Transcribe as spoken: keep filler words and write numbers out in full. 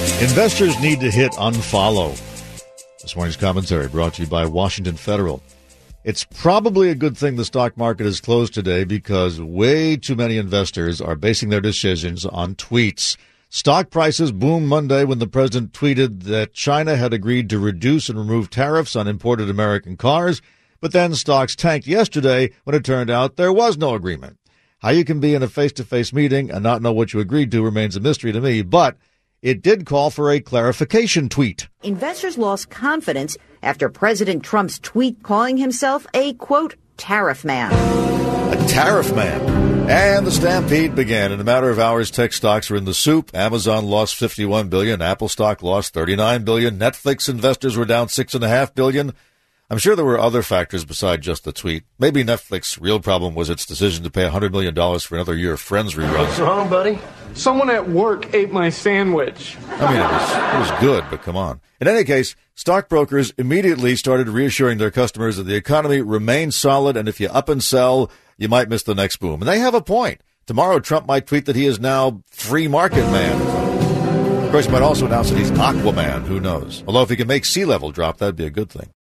Investors need to hit unfollow. This morning's commentary brought to you by Washington Federal. It's probably a good thing the stock market is closed today because way too many investors are basing their decisions on tweets. Stock prices boomed Monday when the president tweeted that China had agreed to reduce and remove tariffs on imported American cars, but then stocks tanked yesterday when it turned out there was no agreement. How you can be in a face-to-face meeting and not know what you agreed to remains a mystery to me, but it did call for a clarification tweet. Investors lost confidence after President Trump's tweet calling himself a, quote, tariff man. A tariff man. And the stampede began. In a matter of hours, tech stocks were in the soup. Amazon lost fifty-one billion dollars. Apple stock lost thirty-nine billion dollars. Netflix investors were down six point five billion dollars. I'm sure there were other factors besides just the tweet. Maybe Netflix's real problem was its decision to pay one hundred million dollars for another year of Friends reruns. What's wrong, buddy? Someone at work ate my sandwich. I mean, it was, it was good, but come on. In any case, stockbrokers immediately started reassuring their customers that the economy remains solid, and if you up and sell, you might miss the next boom. And they have a point. Tomorrow, Trump might tweet that he is now free market man. Of course, he might also announce that he's Aquaman. Who knows? Although if he can make sea level drop, that'd be a good thing.